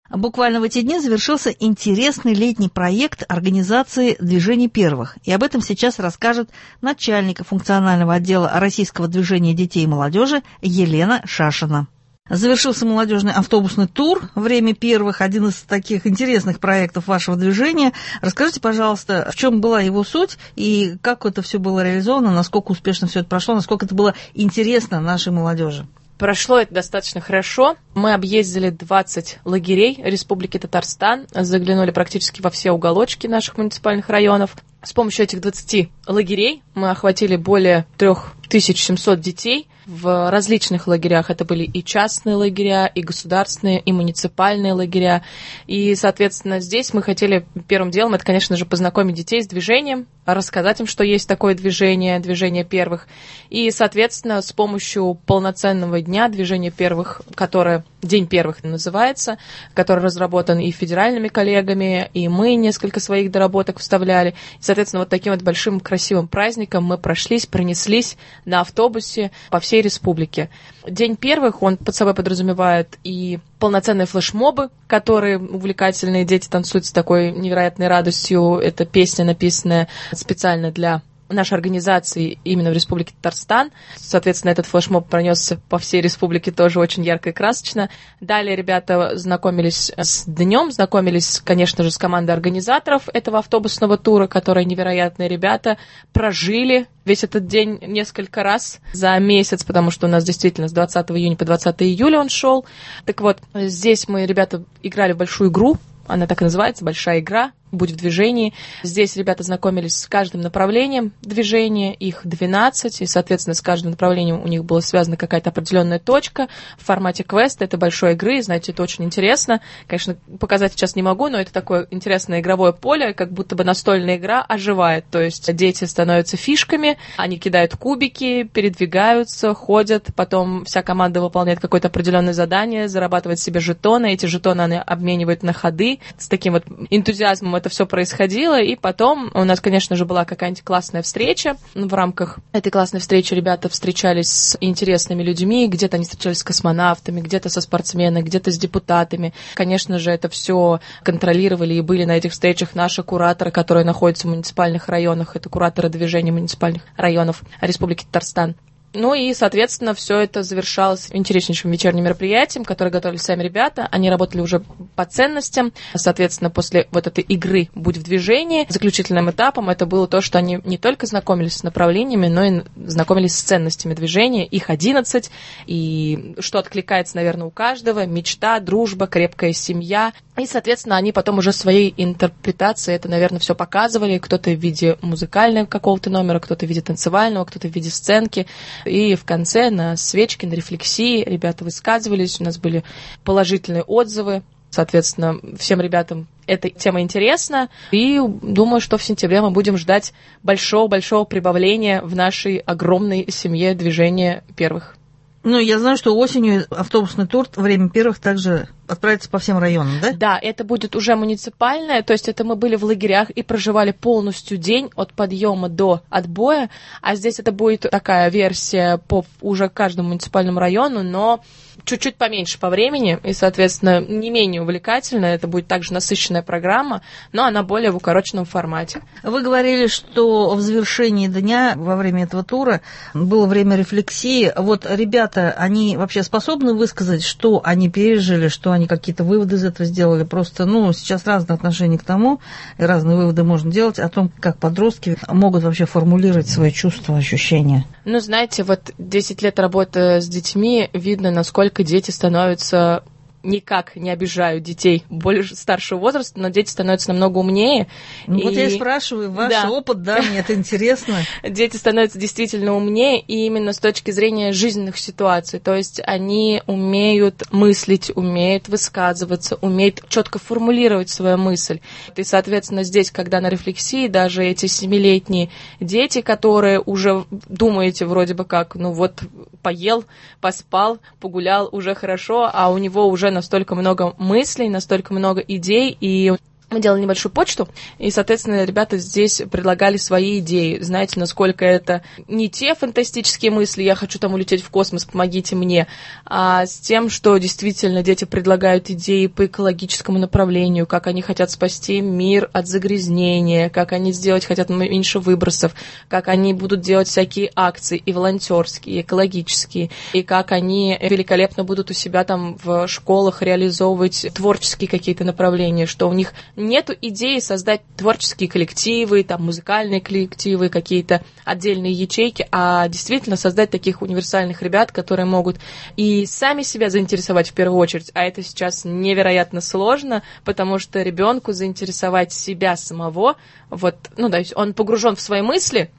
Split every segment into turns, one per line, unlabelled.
Буквально в эти дни завершился интересный летний проект организации «Движений первых». И об этом сейчас расскажет начальник функционального отдела Российского движения детей и молодежи Елена Шашина. Завершился молодежный автобусный тур «Время первых», один из таких интересных проектов вашего движения. Расскажите, пожалуйста, в чем была его суть и как это все было реализовано, насколько успешно все это прошло, насколько это было интересно нашей молодежи.
Прошло это достаточно хорошо. Мы объездили 20 лагерей Республики Татарстан, заглянули практически во все уголочки наших муниципальных районов. С помощью этих 20 лагерей мы охватили более 3700 детей. В различных лагерях это были и частные лагеря, и государственные, и муниципальные лагеря. И, соответственно, здесь мы хотели первым делом, это, конечно же, познакомить детей с движением, рассказать им, что есть такое движение, движение первых. И, соответственно, с помощью полноценного дня движения первых, которое День первых называется, который разработан и федеральными коллегами, и мы несколько своих доработок вставляли. И, соответственно, вот таким вот большим красивым праздником мы пронеслись на автобусе по всей республике. День первых, он под собой подразумевает и полноценные флешмобы, которые увлекательные, дети танцуют с такой невероятной радостью. Это песня, написанная специально для нашей организации именно в Республике Татарстан. Соответственно, этот флешмоб пронесся по всей республике тоже очень ярко и красочно. Далее ребята знакомились с днем, знакомились, конечно же, с командой организаторов этого автобусного тура, которые невероятные ребята прожили весь этот день несколько раз за месяц, потому что у нас действительно с 20 июня по 20 июля он шел. Так вот, здесь мы, ребята, играли в большую игру, она так и называется, «Большая игра», «Будь в движении». Здесь ребята знакомились с каждым направлением движения, их 12, и, соответственно, с каждым направлением у них была связана какая-то определенная точка в формате квеста, это большой игры, знаете, это очень интересно. Конечно, показать сейчас не могу, но это такое интересное игровое поле, как будто бы настольная игра оживает, то есть дети становятся фишками, они кидают кубики, передвигаются, ходят, потом вся команда выполняет какое-то определенное задание, зарабатывает себе жетоны, эти жетоны они обменивают на ходы, с таким вот энтузиазмом это все происходило, и потом у нас, конечно же, была какая-нибудь классная встреча. В рамках этой классной встречи ребята встречались с интересными людьми, где-то они встречались с космонавтами, где-то со спортсменами, где-то с депутатами. Конечно же, это все контролировали и были на этих встречах наши кураторы, которые находятся в муниципальных районах, это кураторы движения муниципальных районов Республики Татарстан. Ну и, соответственно, все это завершалось интереснейшим вечерним мероприятием, которое готовили сами ребята. Они работали уже по ценностям. Соответственно, после вот этой игры «Будь в движении», заключительным этапом это было то, что они не только знакомились с направлениями, но и знакомились с ценностями движения. Их 11, и что откликается, наверное, у каждого: мечта, дружба, крепкая семья. И, соответственно, они потом уже своей интерпретацией это, наверное, все показывали. Кто-то в виде музыкального какого-то номера, кто-то в виде танцевального, кто-то в виде сценки. И в конце на свечке, на рефлексии ребята высказывались, у нас были положительные отзывы. Соответственно, всем ребятам эта тема интересна. И думаю, что в сентябре мы будем ждать большого-большого прибавления в нашей огромной семье движения первых.
Ну, я знаю, что осенью автобусный тур «Время первых» также отправится по всем районам, да?
Да, это будет уже муниципальное, то есть это мы были в лагерях и проживали полностью день от подъема до отбоя, а здесь это будет такая версия по уже каждому муниципальному району, но чуть-чуть поменьше по времени и, соответственно, не менее увлекательная. Это будет также насыщенная программа, но она более в укороченном формате.
Вы говорили, что в завершении дня во время этого тура было время рефлексии. Вот ребята, они вообще способны высказать, что они пережили, что они какие-то выводы из этого сделали? Просто, сейчас разное отношение к тому, и разные выводы можно делать о том, как подростки могут вообще формулировать свои чувства, ощущения.
Знаете, вот 10 лет работы с детьми, видно, насколько дети становятся никак не обижают детей более старшего возраста, но дети становятся намного умнее.
Вот я и спрашиваю, ваш опыт, мне это интересно.
Дети становятся действительно умнее, и именно с точки зрения жизненных ситуаций. То есть они умеют мыслить, умеют высказываться, умеют четко формулировать свою мысль. И, соответственно, здесь, когда на рефлексии, даже эти 7-летние дети, которые уже думаете вроде бы как, поел, поспал, погулял, уже хорошо, а у него уже настолько много мыслей, настолько много идей, и Мы делали небольшую почту, и, соответственно, ребята здесь предлагали свои идеи. Знаете, насколько это не те фантастические мысли, я хочу там улететь в космос, помогите мне, а с тем, что действительно дети предлагают идеи по экологическому направлению, как они хотят спасти мир от загрязнения, как они сделать хотят меньше выбросов, как они будут делать всякие акции и волонтерские, и экологические, и как они великолепно будут у себя там в школах реализовывать творческие какие-то направления, что у них нету идеи создать творческие коллективы, там, музыкальные коллективы, какие-то отдельные ячейки, а действительно создать таких универсальных ребят, которые могут и сами себя заинтересовать в первую очередь, а это сейчас невероятно сложно, потому что ребенку заинтересовать себя самого, вот, ну, да, он погружен в свои мысли,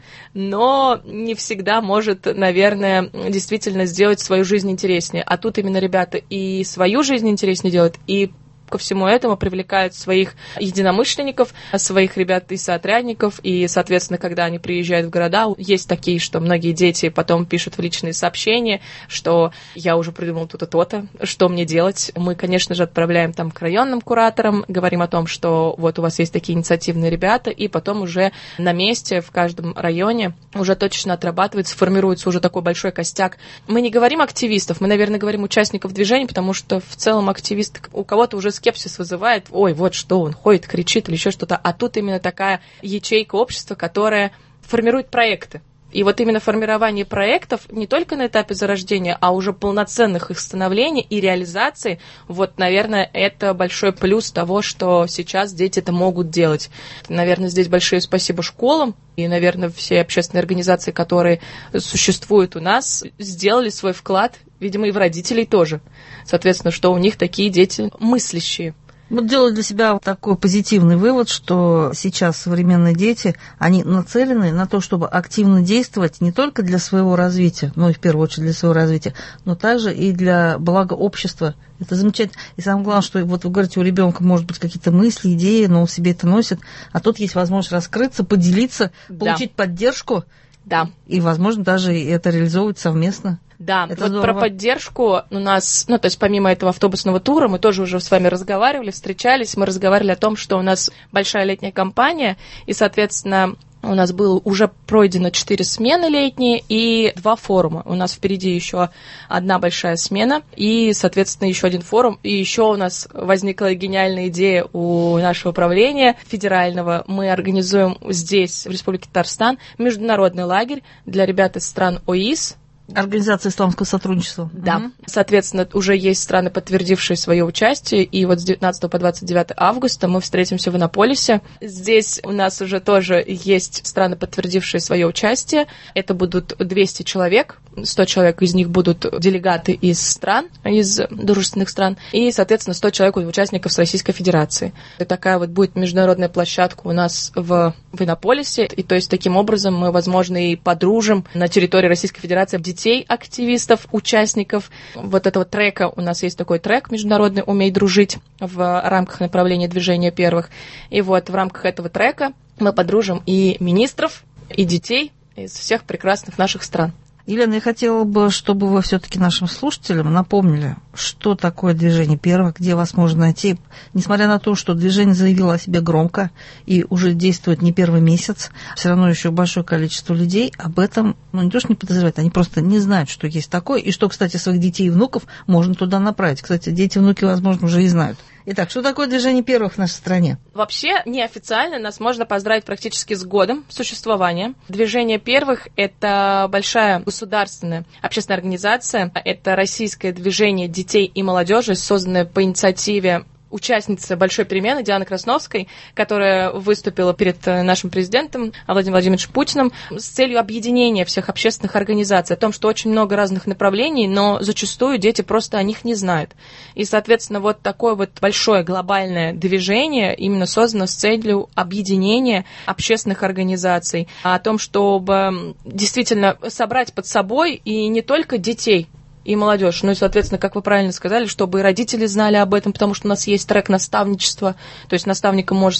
но не всегда может, наверное, действительно сделать свою жизнь интереснее. А тут именно ребята и свою жизнь интереснее делают, и ко всему этому привлекают своих единомышленников, своих ребят и соотрядников, и, соответственно, когда они приезжают в города, есть такие, что многие дети потом пишут в личные сообщения, что я уже придумал то-то, то-то, что мне делать. Мы, конечно же, отправляем там к районным кураторам, говорим о том, что вот у вас есть такие инициативные ребята, и потом уже на месте в каждом районе уже точно отрабатывается, формируется уже такой большой костяк. Мы не говорим активистов, мы, наверное, говорим участников движения, потому что в целом активист у кого-то уже скепсис вызывает, ой, вот что он ходит, кричит или еще что-то, а тут именно такая ячейка общества, которая формирует проекты. И вот именно формирование проектов не только на этапе зарождения, а уже полноценных их становления и реализации, вот, наверное, это большой плюс того, что сейчас дети это могут делать. Наверное, здесь большое спасибо школам и, наверное, все общественные организации, которые существуют у нас, сделали свой вклад, видимо, и в родителей тоже. Соответственно, что у них такие дети мыслящие.
Вот делаю для себя такой позитивный вывод, что сейчас современные дети, они нацелены на то, чтобы активно действовать не только для своего развития, ну и в первую очередь для своего развития, но также и для блага общества. Это замечательно. И самое главное, что вот вы говорите, у ребенка может быть какие-то мысли, идеи, но он в себе это носит, а тут есть возможность раскрыться, поделиться, получить поддержку, и, возможно, даже это реализовывать совместно.
Да,
это
вот
здорово.
Про поддержку у нас, ну, то есть помимо этого автобусного тура, мы тоже уже с вами разговаривали, встречались, мы разговаривали о том, что у нас большая летняя кампания, и, соответственно, у нас было уже пройдено 4 смены летние и 2 форума. У нас впереди еще одна большая смена и, соответственно, еще один форум. И еще у нас возникла гениальная идея у нашего управления федерального. Мы организуем здесь, в Республике Татарстан, международный лагерь для ребят из стран ОИС.
Организация исламского сотрудничества.
Да. Соответственно, уже есть страны, подтвердившие свое участие, и вот с 19 по 29 августа мы встретимся в Иннополисе. Здесь у нас уже тоже есть страны, подтвердившие свое участие. Это будут 200 человек, 100 человек из них будут делегаты из стран, из дружественных стран, и, соответственно, 100 человек участников с Российской Федерации. И такая вот будет международная площадка у нас в Иннополисе, и то есть таким образом мы, возможно, и подружим на территории Российской Федерации детей, активистов, участников вот этого трека. У нас есть такой трек международный «Умей дружить» в рамках направления движения первых. И вот в рамках этого трека мы подружим и министров, и детей из всех прекрасных наших стран.
Елена, я хотела бы, чтобы вы все-таки нашим слушателям напомнили, что такое движение первых, где вас можно найти. Несмотря на то, что движение заявило о себе громко и уже действует не первый месяц, все равно еще большое количество людей об этом, ну, не то что не подозревают, они просто не знают, что есть такое, и что, кстати, своих детей и внуков можно туда направить. Кстати, дети и внуки, возможно, уже и знают. Итак, что такое движение первых в нашей стране?
Вообще, неофициально нас можно поздравить практически с годом существования. Движение первых – это большая государственная общественная организация. Это российское движение детей и молодежи, созданное по инициативе участница большой перемены Дианы Красновской, которая выступила перед нашим президентом Владимиром Владимировичем Путиным с целью объединения всех общественных организаций, о том, что очень много разных направлений, но зачастую дети просто о них не знают. И, соответственно, вот такое вот большое глобальное движение именно создано с целью объединения общественных организаций, о том, чтобы действительно собрать под собой и не только детей, и молодежь. Ну и, соответственно, как вы правильно сказали, чтобы и родители знали об этом, потому что у нас есть трек наставничества, то есть наставником может стать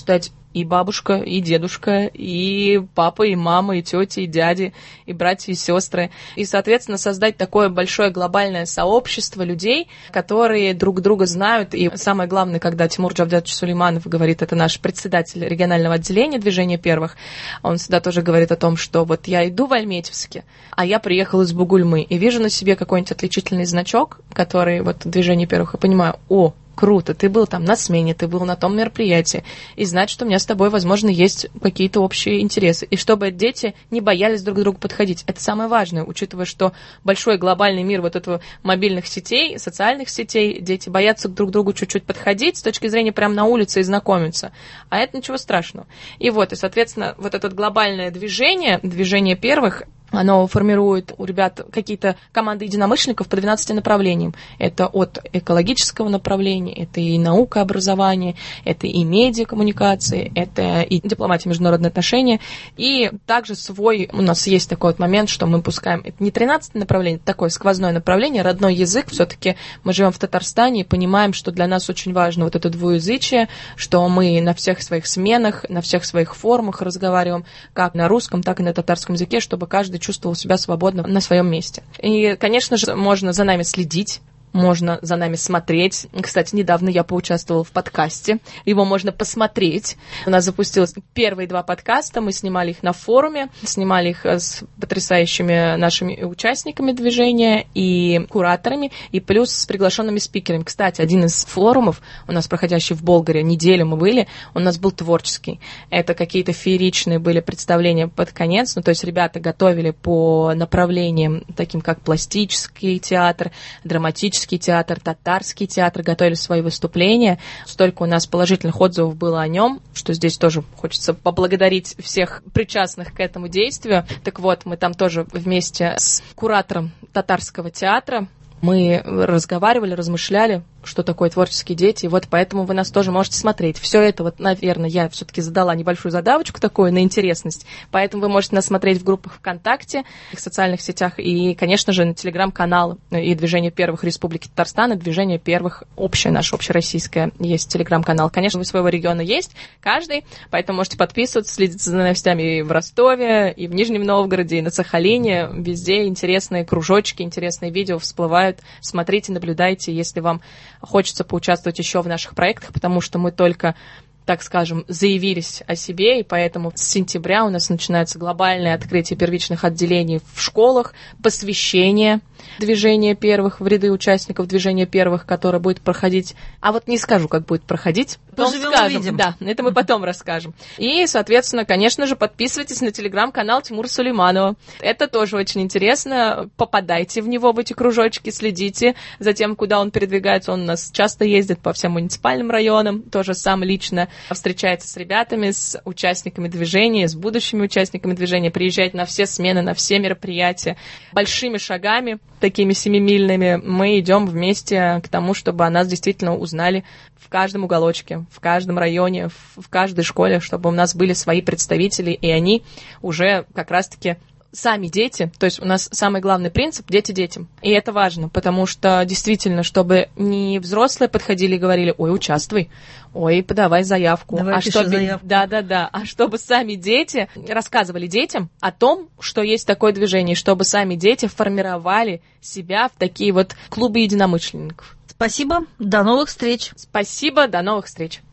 и бабушка, и дедушка, и папа, и мама, и тети, и дяди, и братья, и сестры. И, соответственно, создать такое большое глобальное сообщество людей, которые друг друга знают. И самое главное, когда Тимур Джавдетович Сулейманов говорит, это наш председатель регионального отделения движения первых, он всегда тоже говорит о том, что вот я иду в Альметьевске, а я приехал из Бугульмы, и вижу на себе какой-нибудь отличительный значок, который вот движение первых, и понимаю, о, круто, ты был там на смене, ты был на том мероприятии, и знать, что у меня с тобой, возможно, есть какие-то общие интересы, и чтобы дети не боялись друг к другу подходить. Это самое важное, учитывая, что большой глобальный мир вот этого мобильных сетей, социальных сетей, дети боятся друг к другу чуть-чуть подходить с точки зрения прямо на улице и знакомиться, а это ничего страшного. И вот, и, соответственно, вот это глобальное движение первых, оно формирует у ребят какие-то команды единомышленников по 12 направлениям. Это от экологического направления, это и наука, образование, это и медиакоммуникации, это и дипломатия, международные отношения. И также у нас есть такой вот момент, что мы пускаем, это не 13 направление, это такое сквозное направление, родной язык. Все-таки мы живем в Татарстане и понимаем, что для нас очень важно вот это двуязычие, что мы на всех своих сменах, на всех своих форумах разговариваем как на русском, так и на татарском языке, чтобы каждый чувствовал себя свободно на своем месте. И, конечно же, можно за нами следить, можно за нами смотреть. Кстати, недавно я поучаствовала в подкасте. Его можно посмотреть. У нас запустилось первые 2 подкаста. Мы снимали их на форуме. Снимали их с потрясающими нашими участниками движения и кураторами, и плюс с приглашенными спикерами. Кстати, один из форумов, у нас проходящий в Болгаре, неделю мы были, у нас был творческий. Это какие-то фееричные были представления под конец. Ну, то есть ребята готовили по направлениям, таким как пластический театр, драматический театр, татарский театр, готовили свои выступления. Столько у нас положительных отзывов было о нем, что здесь тоже хочется поблагодарить всех причастных к этому действию. Так вот, мы там тоже вместе с куратором татарского театра мы разговаривали, размышляли, что такое творческие дети, и вот поэтому вы нас тоже можете смотреть. Все это, вот, наверное, я все-таки задала небольшую задавочку такую на интересность, поэтому вы можете нас смотреть в группах ВКонтакте, в социальных сетях и, конечно же, на телеграм-канал и Движение первых Республики Татарстан, и Движение первых наше общероссийское есть телеграм-канал. Конечно, у своего региона есть каждый, поэтому можете подписываться, следить за новостями и в Ростове, и в Нижнем Новгороде, и на Сахалине. Везде интересные кружочки, интересные видео всплывают. Смотрите, наблюдайте, если вам хочется поучаствовать еще в наших проектах, потому что мы только, так скажем, заявились о себе, и поэтому с сентября у нас начинается глобальное открытие первичных отделений в школах, посвящение движения первых в ряды участников движения первых, которое будет проходить. А вот не скажу, как будет проходить. Потом скажем. Увидим. Да, это мы потом расскажем. И, соответственно, конечно же, подписывайтесь на телеграм-канал Тимура Сулейманова. Это тоже очень интересно. Попадайте в него, в эти кружочки, следите за тем, куда он передвигается. Он у нас часто ездит по всем муниципальным районам, тоже сам лично встречается с ребятами, с участниками движения, с будущими участниками движения, приезжает на все смены, на все мероприятия. Большими шагами, такими семимильными, мы идем вместе к тому, чтобы о нас действительно узнали в каждом уголочке, в каждом районе, в каждой школе, чтобы у нас были свои представители, и они уже как раз-таки сами дети, то есть у нас самый главный принцип – дети детям. И это важно, потому что действительно, чтобы не взрослые подходили и говорили: ой, участвуй, ой, подавай заявку.
Давай, пиши заявку.
Да. А чтобы сами дети рассказывали детям о том, что есть такое движение, чтобы сами дети формировали себя в такие вот клубы единомышленников.
Спасибо, до новых встреч.
Спасибо, до новых встреч.